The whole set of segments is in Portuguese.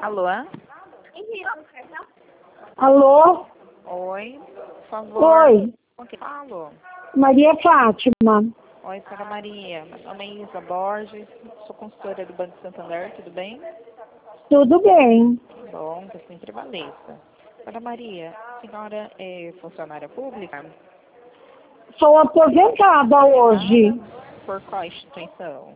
Alô? Alô? Oi, por favor. Oi, Com quem falo? Maria Fátima. Oi, Sra. Maria. Meu nome é Isa Borges, sou consultora do Banco Santander, tudo bem? Tudo bem? Bom, que sempre valeça. Sra. Maria, a senhora é funcionária pública? Sou aposentada hoje, Por qual instituição?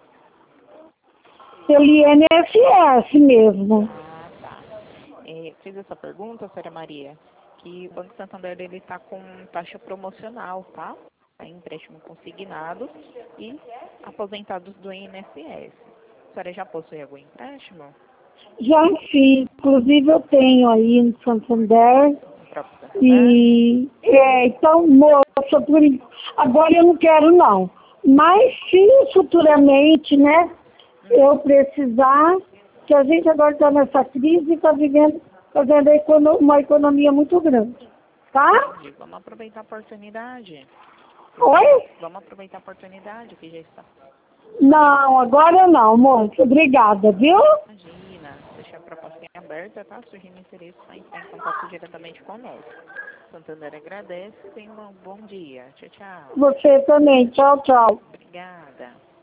pelo INSS mesmo. Ah, tá. Fiz essa pergunta, Sra. Maria, que o Banco Santander ele está com taxa promocional, tá? Tá em empréstimo consignado e aposentados do INSS. A senhora já possui algum empréstimo? Já fiz, inclusive eu tenho aí no Santander. No próprio Santander? Então, moça, agora eu não quero não. Mas se futuramente, né, eu precisar, que a gente agora está nessa crise e está fazendo uma economia muito grande. Tá? Entendi. Vamos aproveitar a oportunidade. Oi? Vamos aproveitar a oportunidade que já está. Não, agora não, moça. Obrigada, viu? Imagina, deixar a proposta em aberta, tá? Surgindo interesse, vai entrar em contato diretamente conosco. Santander agradece e tenha um bom dia. Tchau, tchau. Você também. Tchau, tchau. Obrigada.